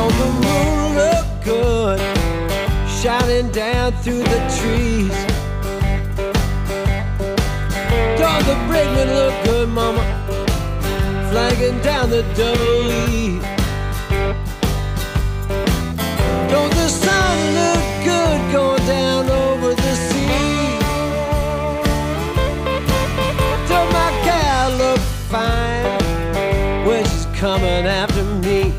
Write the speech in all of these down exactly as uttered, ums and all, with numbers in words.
Don't the moon look good, shining down through the trees? Don't the brakeman look good, mama, flagging down the double E? Don't the sun look good going down over the sea? Don't my gal look fine when she's coming after me?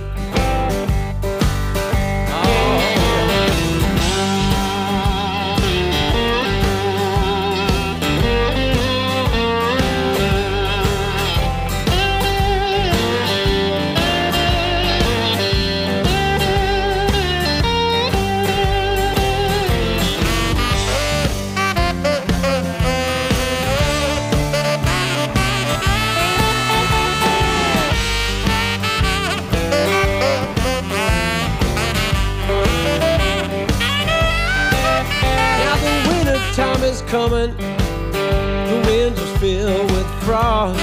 Time is coming, the winds are filled with frost.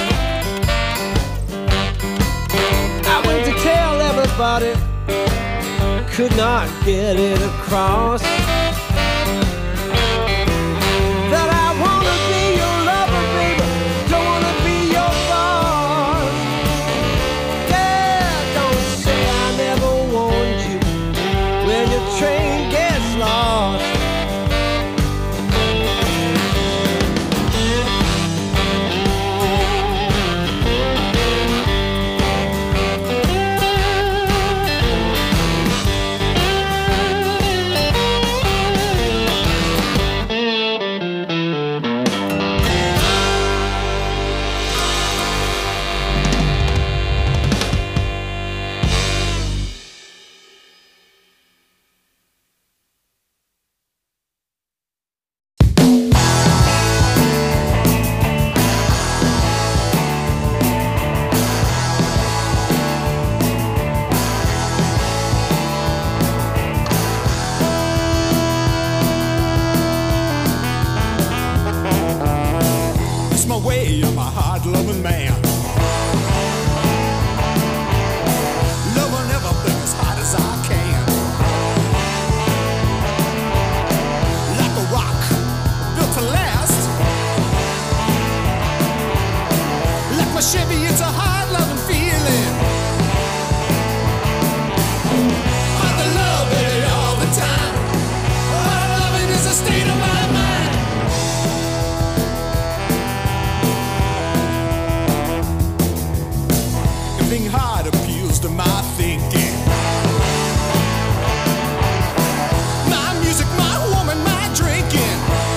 I went to tell everybody, could not get it across, that I wanna be your lover, baby, don't wanna be your boss. Yeah, don't say I never warned you when your train gets lost. Loving man, loving everything as hard as I can, like a rock built to last, like my Chevy, it's a hard loving feeling. Hard to love, baby, all the time. Hard loving is a state of my mind. Hard appeals to my thinking. My music, my woman, my drinking.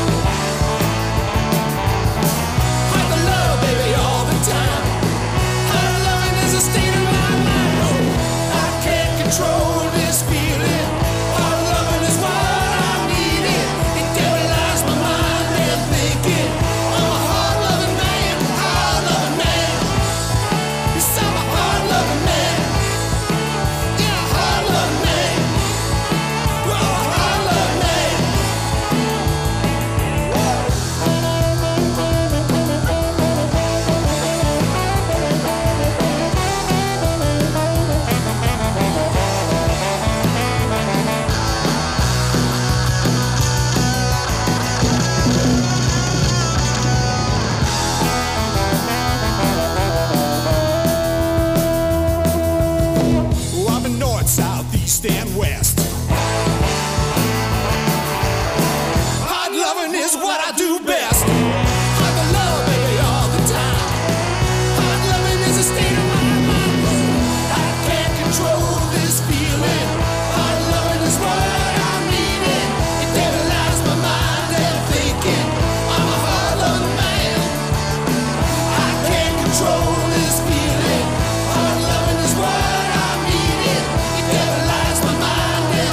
Hard to love, baby, all the time. Hard loving is a state of my mind. Oh, I can't control this feeling. Hard loving is what I'm needing. It devilize my mind and thinking. I'm a hard loving man, hard loving man. Yes, I'm a hard loving man. Yeah, hard loving man. Oh, hard loving man. Oh, I've been north, south, east, and west. Hard loving is what I do best. Hard to love, baby, all the time. Hard loving is a state of my mind. I can't control this feeling. Hard loving is what I'm needing. It devilize my mind and thinking. I'm a hard loving man. I can't control this feeling. Hard loving is what I'm needing. It devilize my mind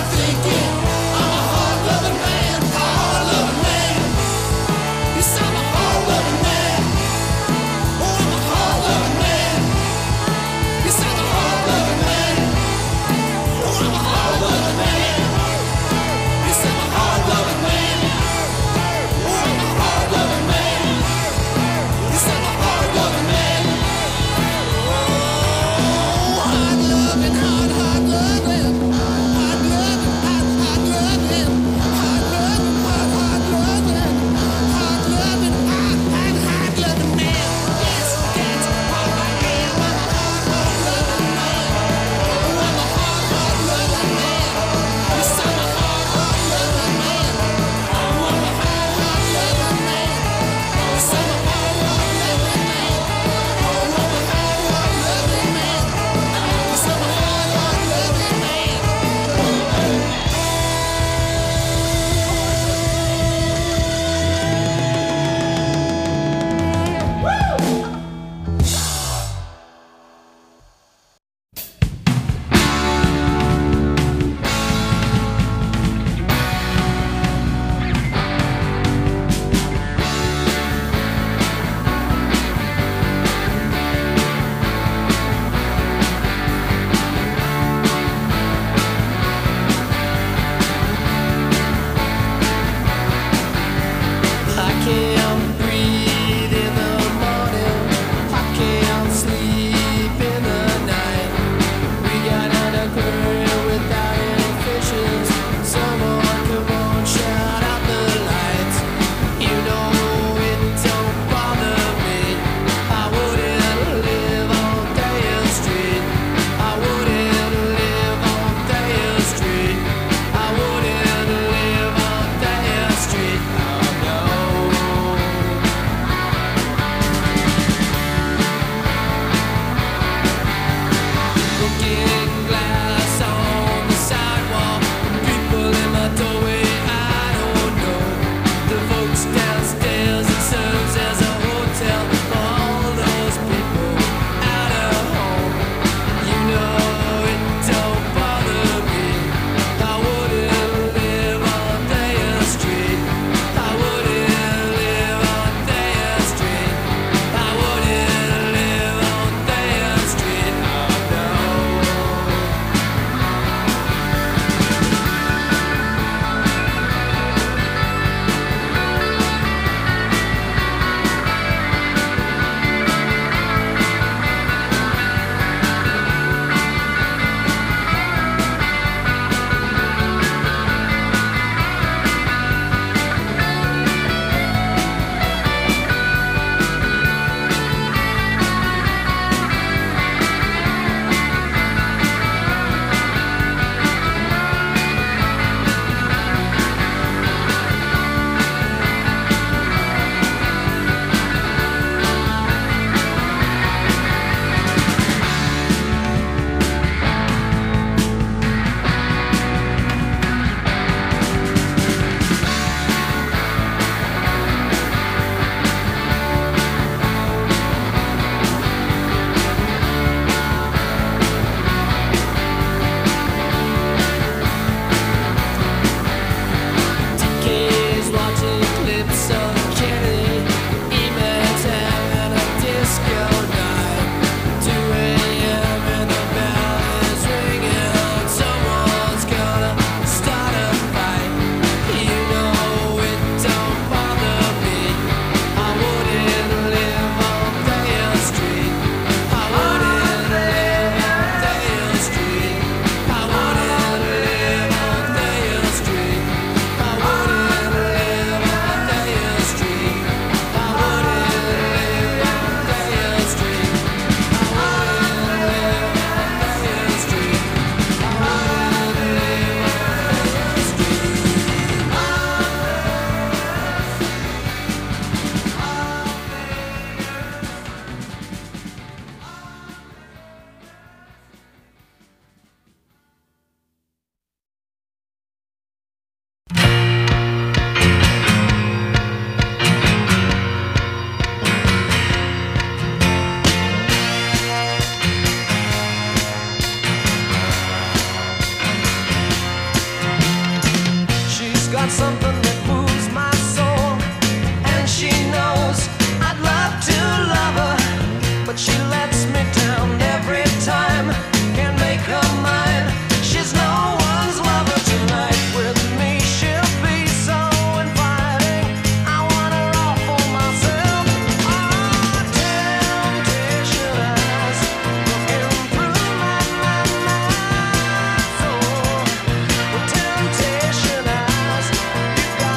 got something that moves my soul, and she knows I'd love to love her, but she lets me down every time. Can't make her mine. She's no one's lover tonight. With me she'll be so inviting. I want her all for myself. Oh, temptation eyes looking through my, my, my soul. With temptation eyes, you got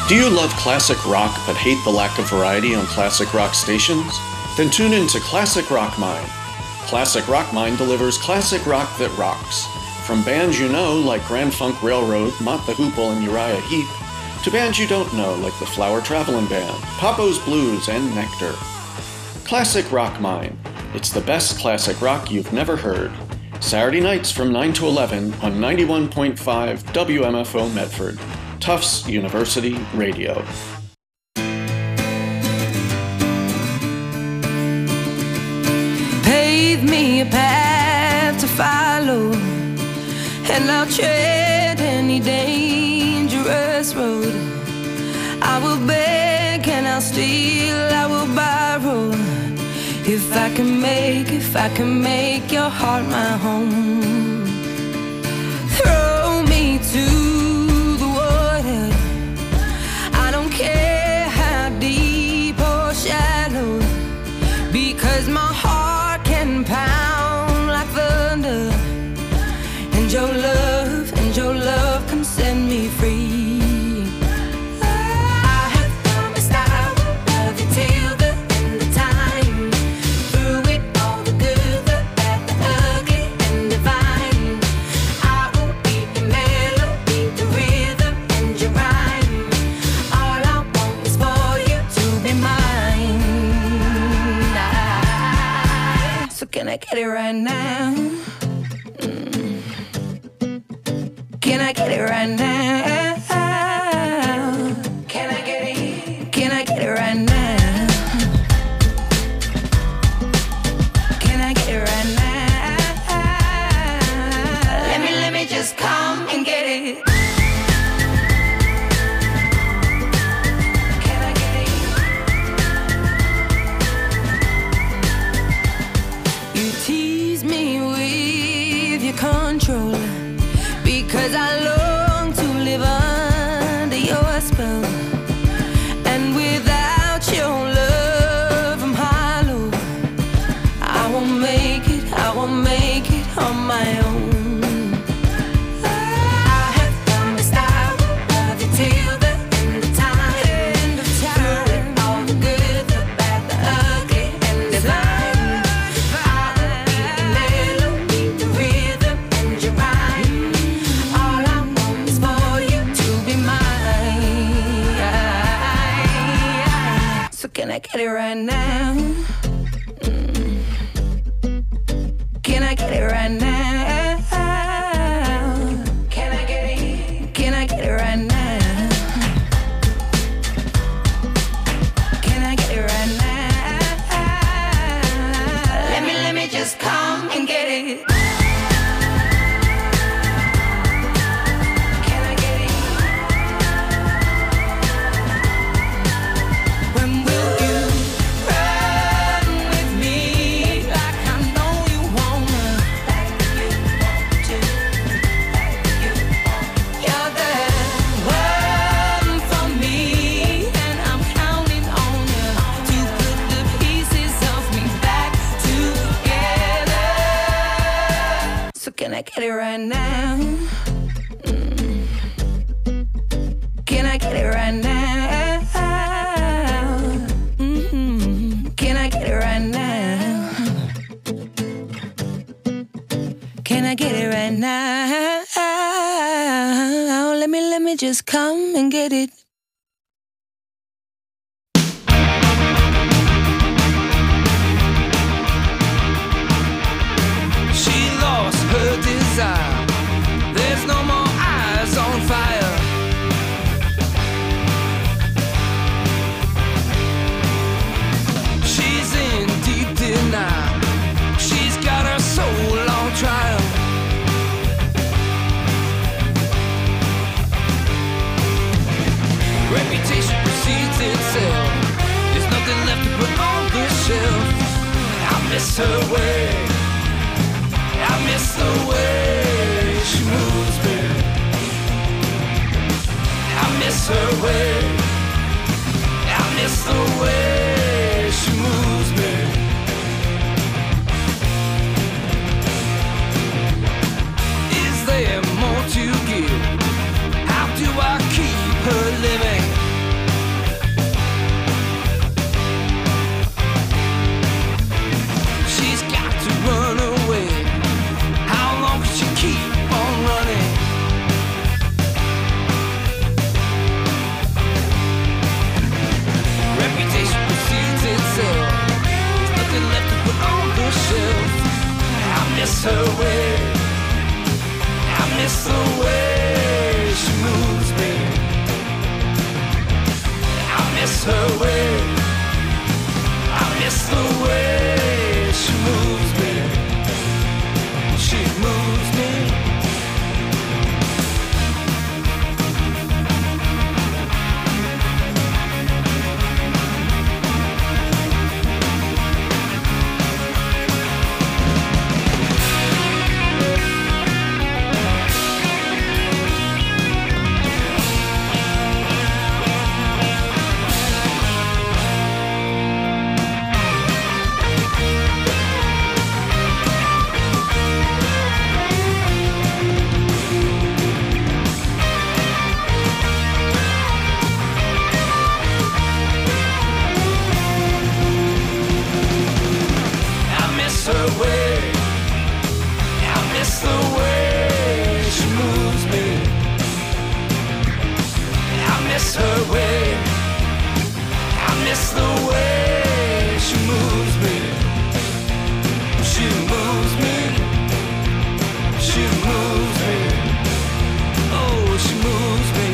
Do you love classic rock but hate the lack of variety on classic rock stations? Then tune in to Classic Rock Mine. Classic Rock Mine delivers classic rock that rocks. From bands you know like Grand Funk Railroad, Mott the Hoople, and Uriah Heep, to bands you don't know like the Flower Traveling Band, Papo's Blues, and Nectar. Classic Rock Mine. It's the best classic rock you've never heard. Saturday nights from nine to eleven on ninety-one point five W M F O Medford, Tufts University Radio. Pave me a path to follow, and I'll tread any dangerous road. I will beg and I'll steal, I will borrow, if I can make, if I can make your heart my home. Throw me to the water, I don't care how deep or shallow, because my heart can pound like thunder, and your love, and your love can set me free. I have promised I will love you till the end of time. Through it all, the good, the bad, the ugly, and divine. I will be your melody, the rhythm, and your rhyme. All I want is for you to be mine. I, so can I get it right now? Mm. Can I get it right now? Can I get it? Can I get it right now? Can I get it right now? Let me, let me just come and get it. Can I get it? You tease me with your control, because I long to live under your spell. And without your love, I'm hollow. I won't make it, I won't make it on my own. I have promised I will love you till the end of time. End of time. Through it all, the good, the bad, the ugly, and divine. I will be the melody, the rhythm, and your rhyme. All I want is for you to be mine. So can I get it right now? Mm. Can I get it right now? Can I get it? Can I get it right now? Can I get it right now? Let me, let me just come and get it. Can I get it? When will you run with me like I know you wanna? Like you want to, like you want. You're the one for me, and I'm counting on you to put the pieces of me back together. So can I get it right now? Mm. Can I get it right now? Mm-hmm. Can I get it right now? Can I get it right now? Let me, let me just come and get it. She lost her desire. There's no more eyes on fire. She's in deep denial. She's got her soul on trial. Reputation precedes itself. There's nothing left to put on the shelf. I miss her way. I miss the way she moves me. I miss her way. I miss the way she moves me. Is there more to give? How do I keep her living? her way. I miss the way she moves me. She moves me. Her way, I miss the way she moves me. I miss her way, I miss the way she moves me. She moves me, she moves me. Oh, she moves me.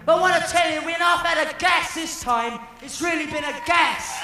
But I want to tell you, we're not had a gas this time. It's really been a gas.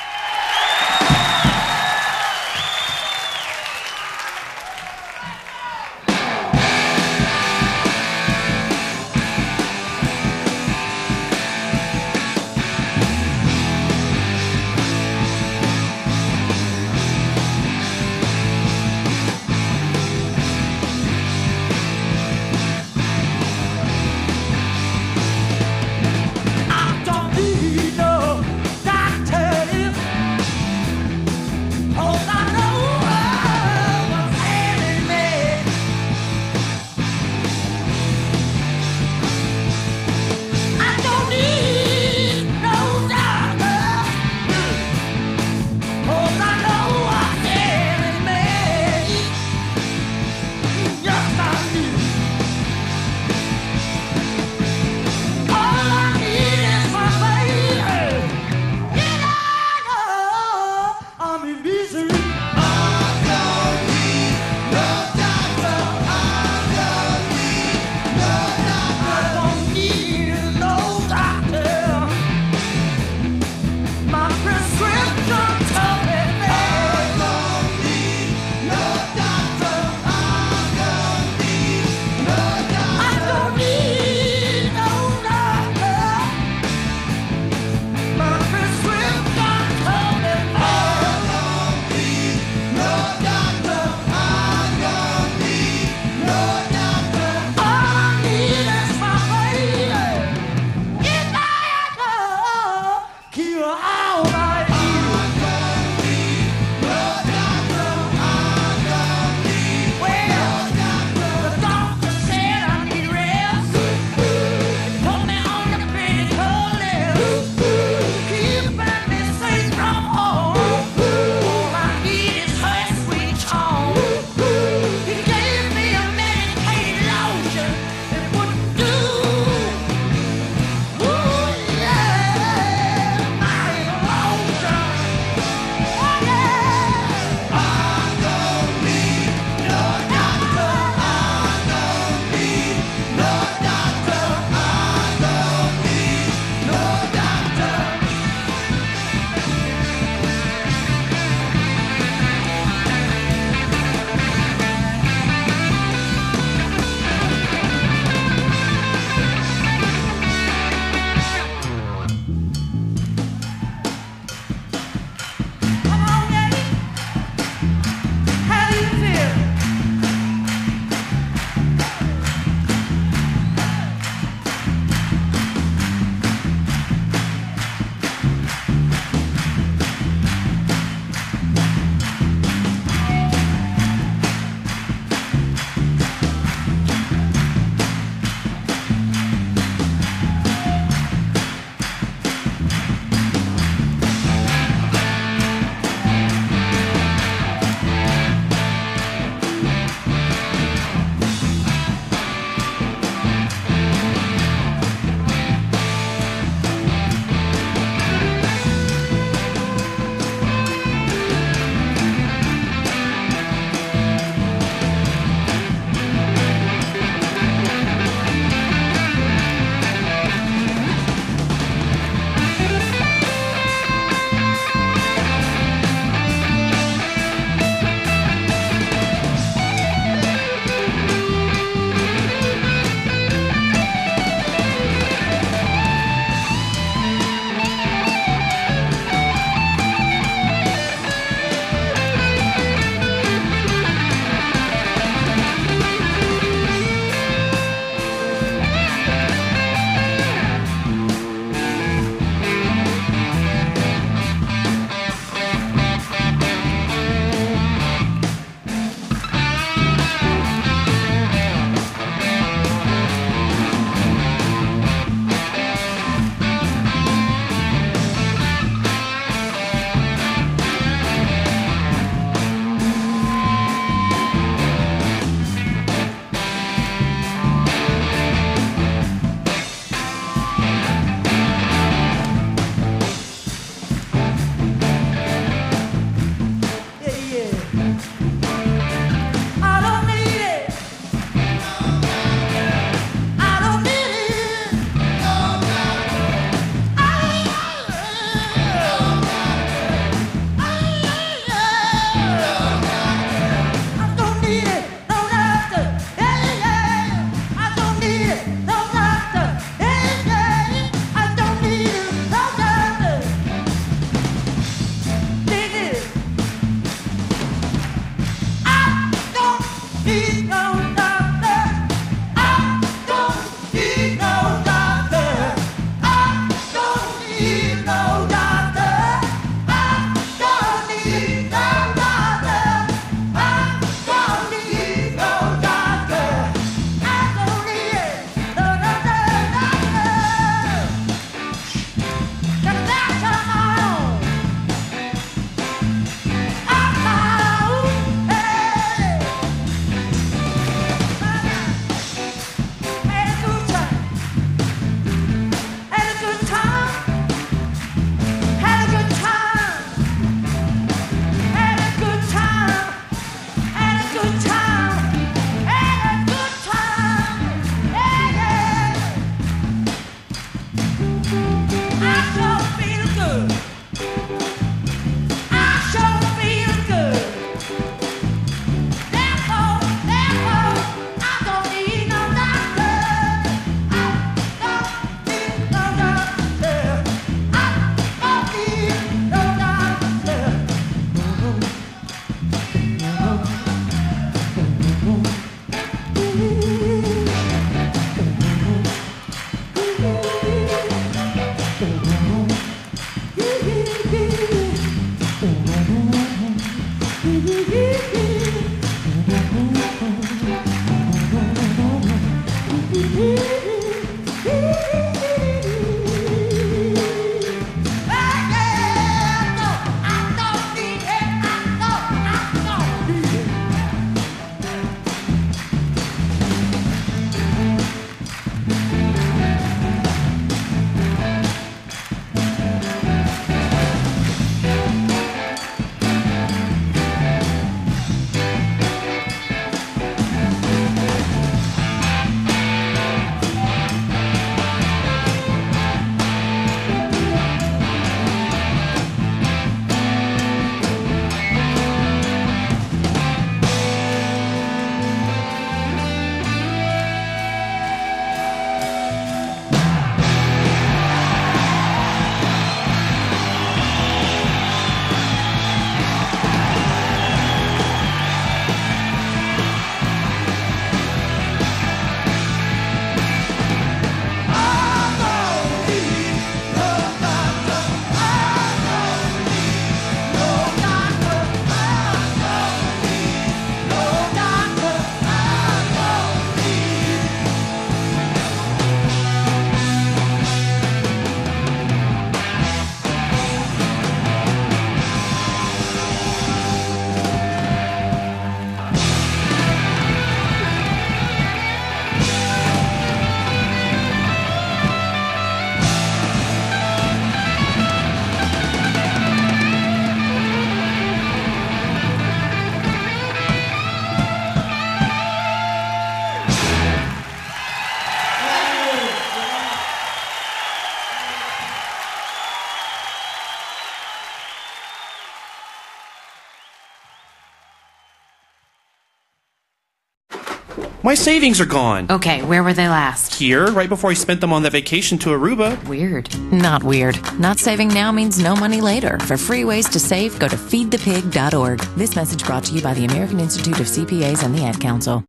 My savings are gone. Okay, where were they last? Here, right before I spent them on that vacation to Aruba. Weird. Not weird. Not saving now means no money later. For free ways to save, go to feed the pig dot org. This message brought to you by the American Institute of C P As and the Ad Council.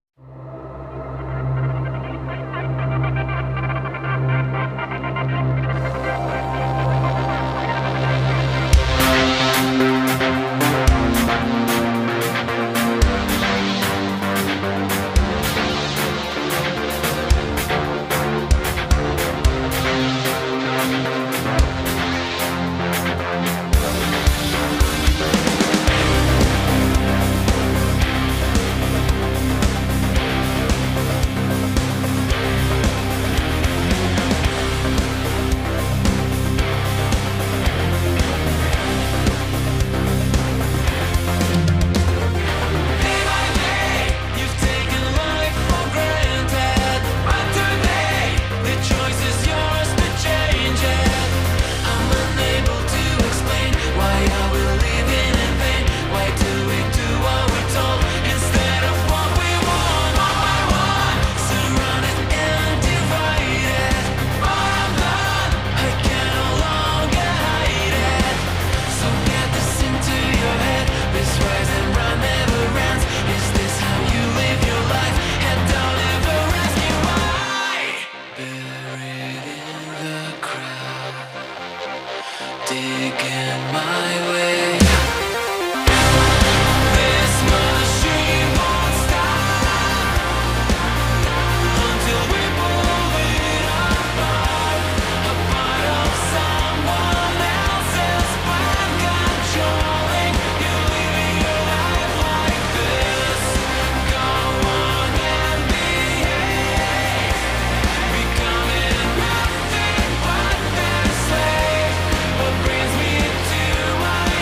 Brings me to my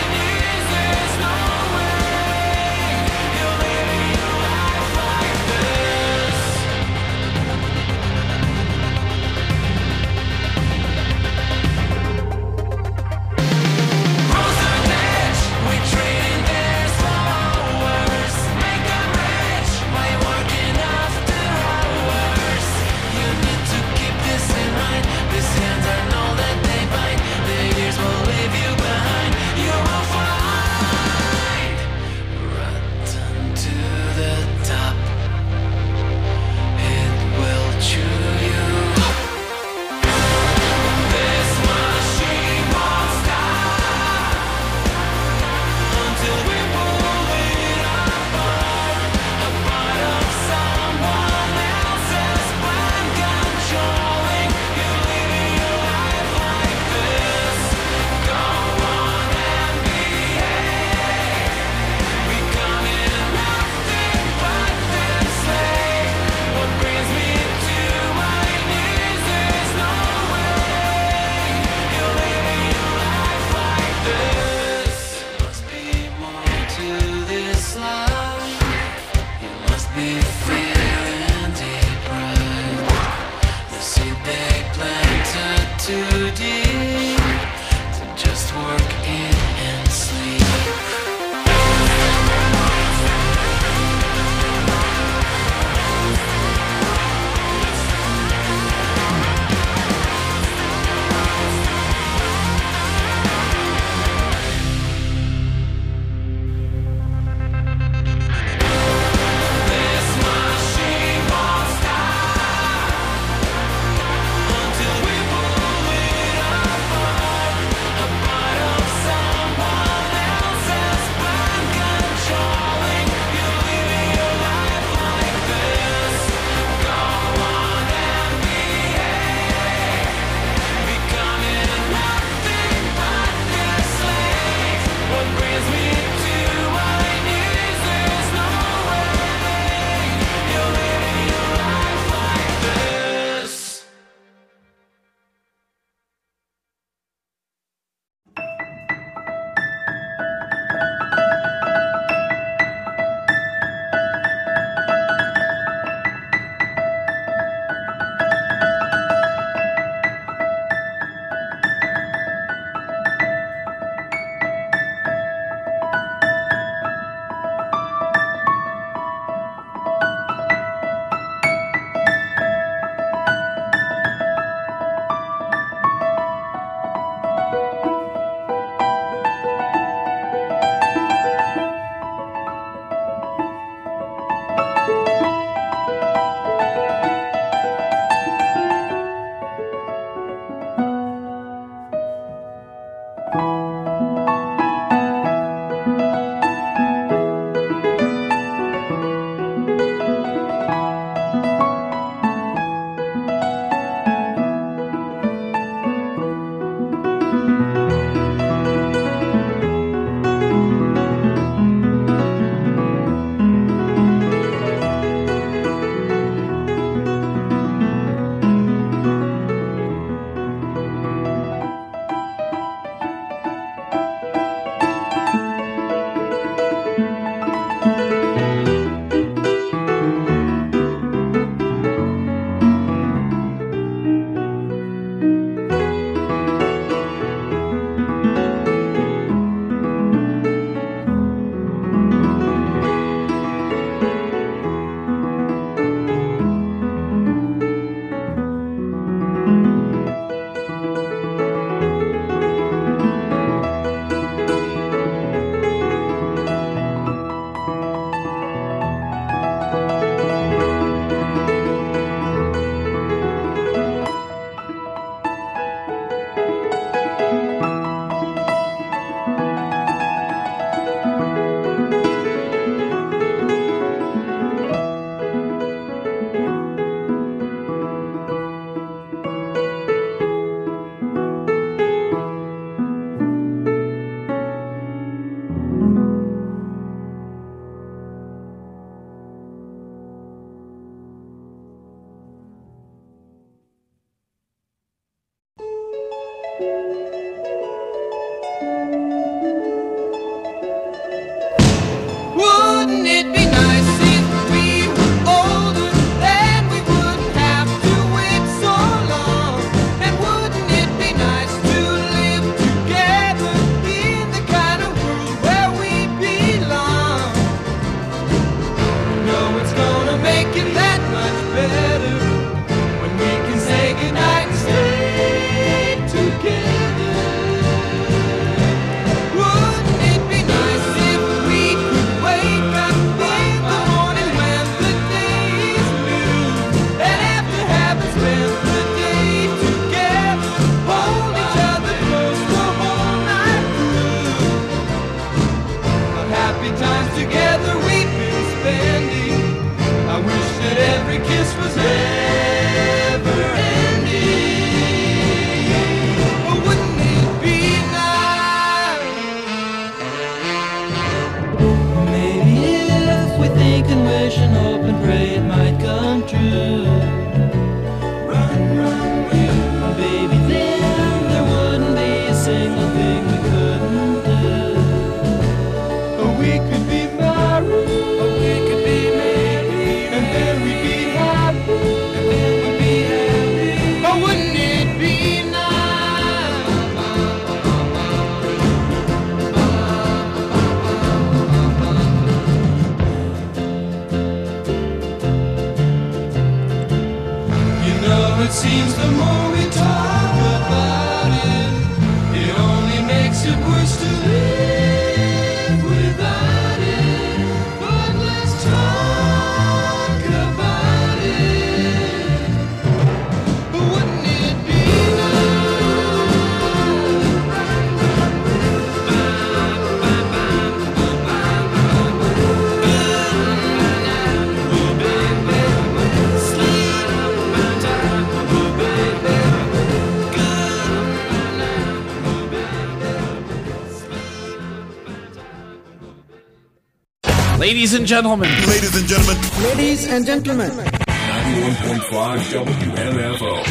Ladies and gentlemen. Ladies and gentlemen. Ladies and gentlemen. ninety-one point five W M F O.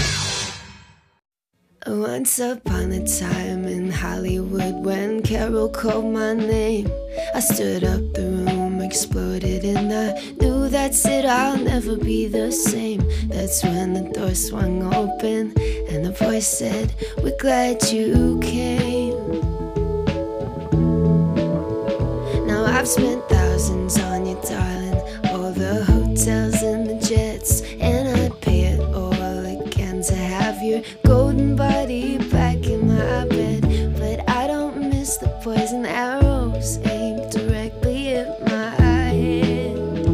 Once upon a time in Hollywood, when Carol called my name, I stood up, the room exploded, and I knew that's it, I'll never be the same. That's when the door swung open and the voice said, we're glad you came. Now I've spent thousands on you, darling, all the hotels and the jets, and I'd pay it all again to have your golden body back in my bed. But I don't miss the poison arrows aimed directly at my head.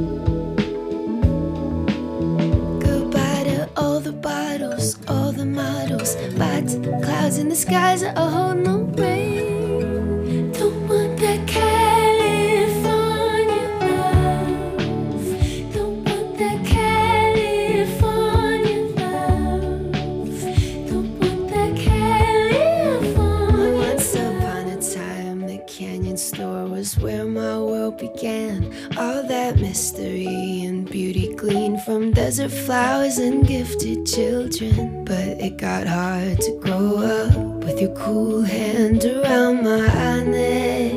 Goodbye to all the bottles, all the models, bye to the clouds in the skies that are holding no rain. Don't want that California love. Don't want that California love. Don't want that California. Once upon a time, the Canyon store was where my world began. All that mystery and beauty gleaned from desert flowers and gifted children. But it got hard to grow up with your cool hand around my neck.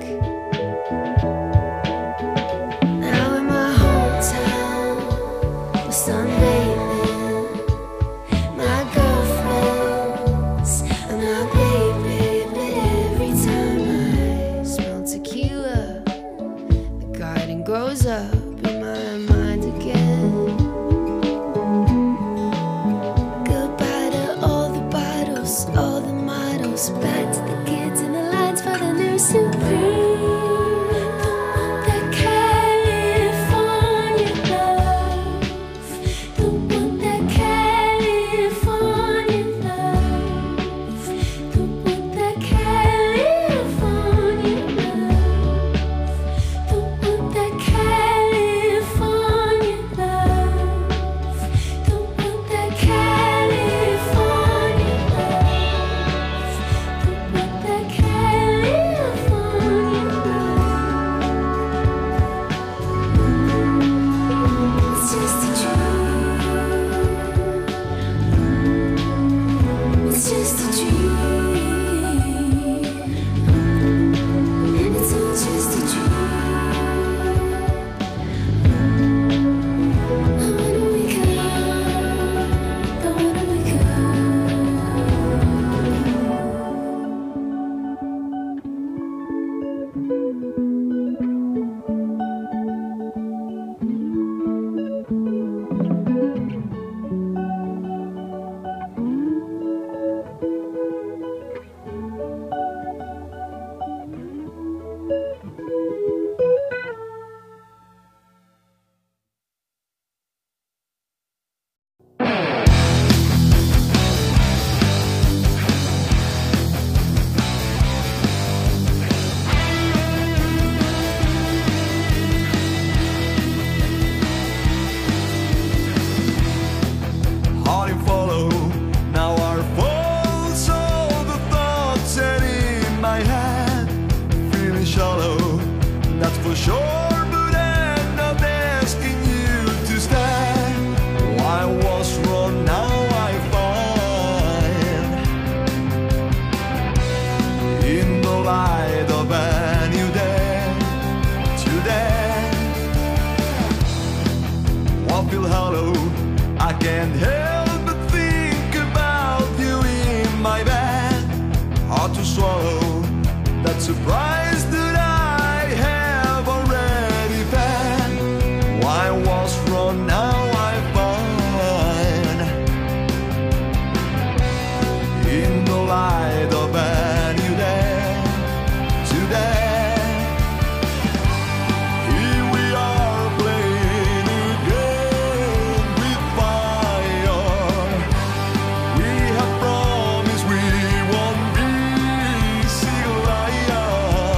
Now in my hometown, we're sunbathing. My girlfriends and my baby. But every time I smell tequila, the garden grows up in my mind again. Goodbye to all the bottles, all the models, back to the kids in the lines for the new Supreme. Don't want that California love. Don't want that California love. Don't want that California love. Don't want that California love. Don't want that California love. Don't want that California love. It's just a dream. It's just a dream. It's all just a dream. I wanna wake up. I wanna wake up. Hard and follow, now our faults, all the thoughts set in my head. Feeling shallow, that's for sure, but I'm not asking you to stay. I was wrong, now I find. In the light of a new day, today, I feel hollow, I can't help but think about you in my bed. Hard to swallow that surprise that I have already felt. Why was wrong, now I find. In the light of a new day, today, here we are playing again with fire. We have promised we won't be single liars.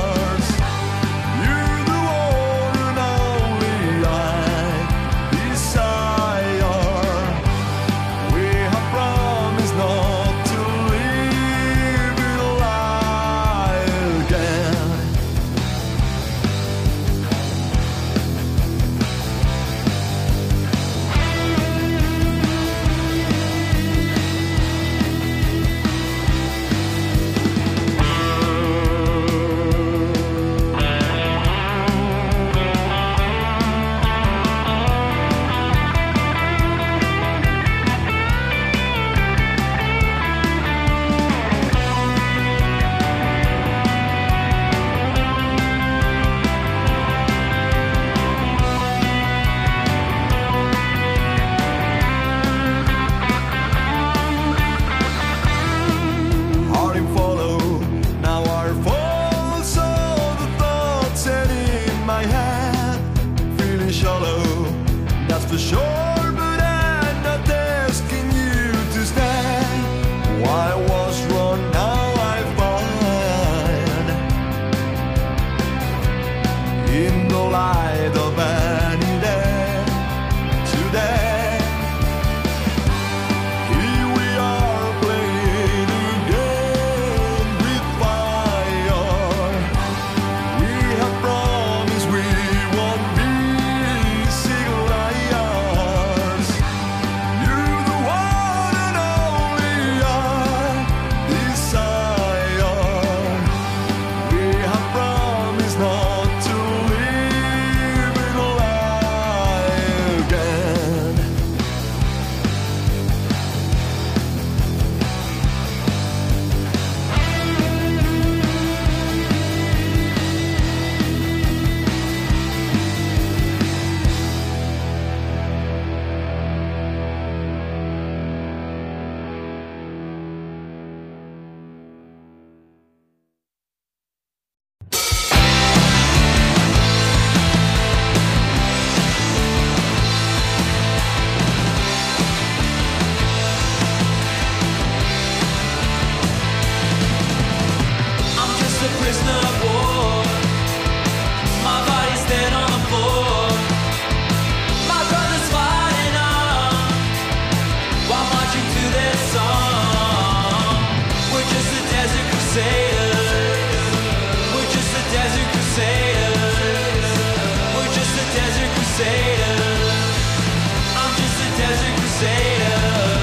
prisoner of war. My body's dead on the floor. My brother's fighting on while marching to their song. We're just the desert crusaders. We're just the desert crusaders. We're just the desert crusaders. I'm just a desert crusader.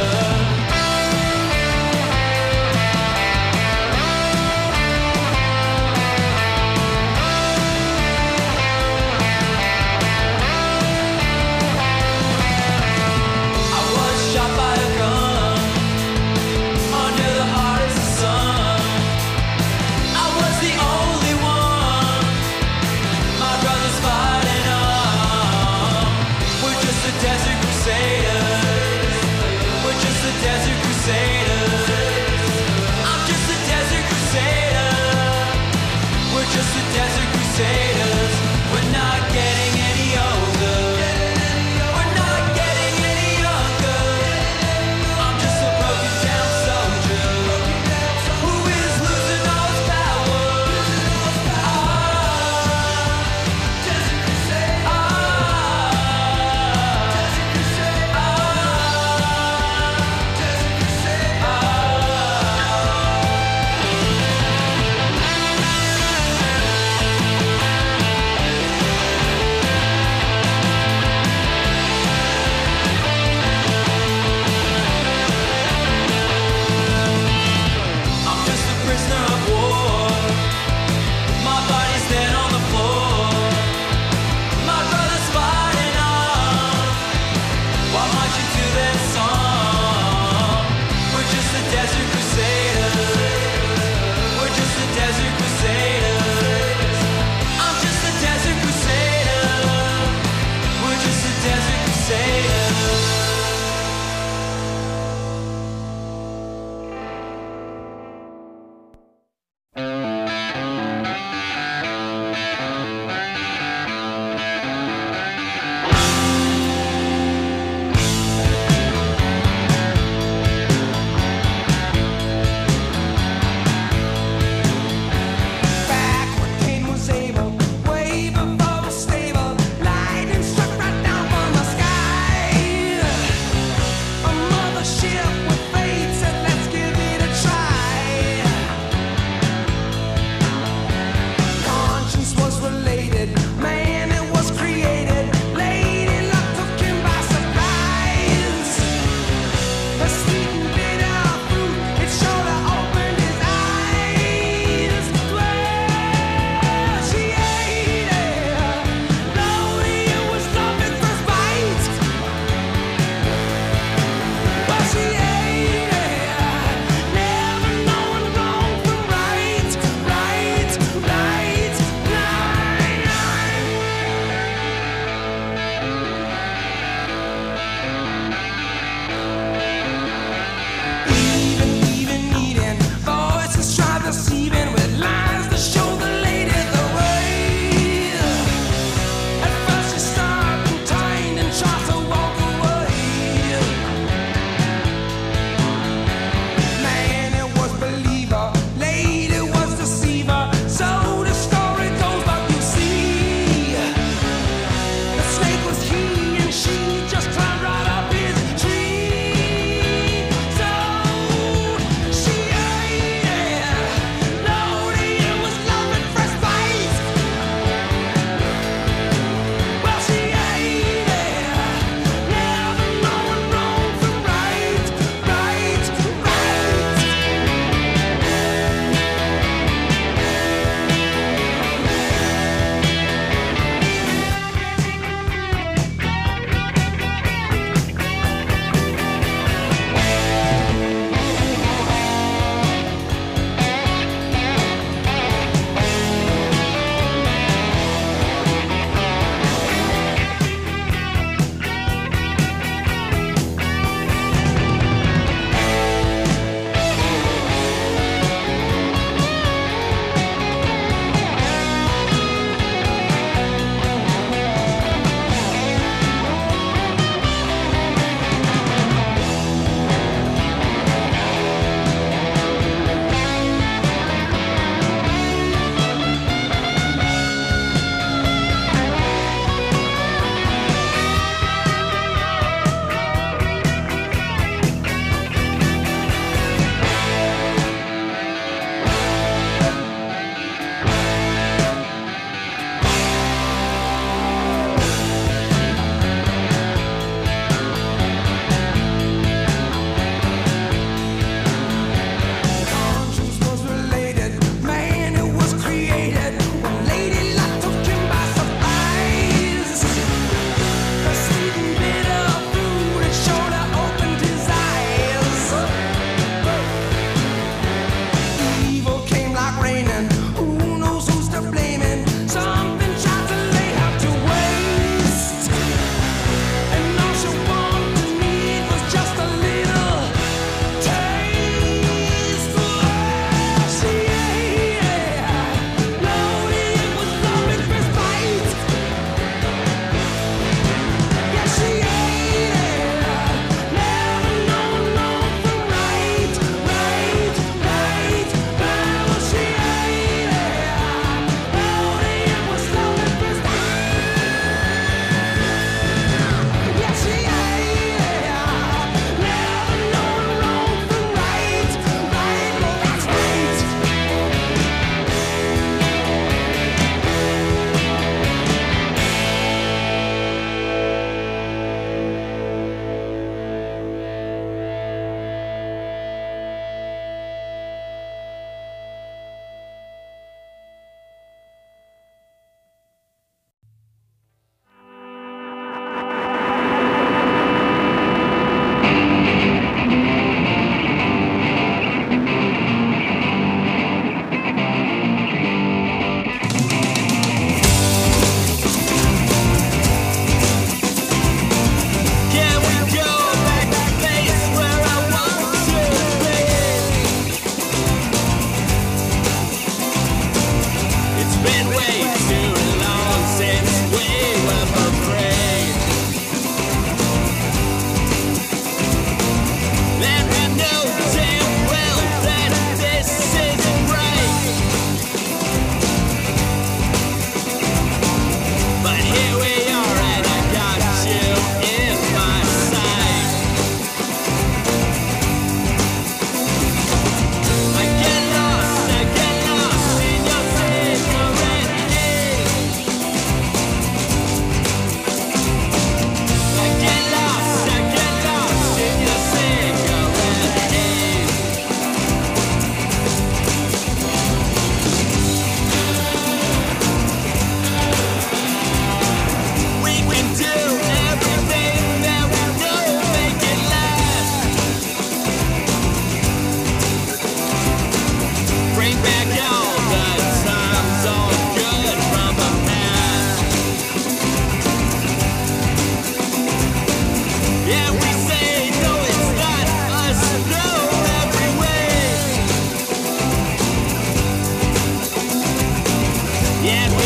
Desert Crusaders. I'm just a desert crusader. We're just the desert crusaders. We're not getting any older. We're not getting any younger. I'm just a broken down soldier who is losing all his power. Ah, desert crusader. Ah, desert crusader.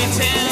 downtown.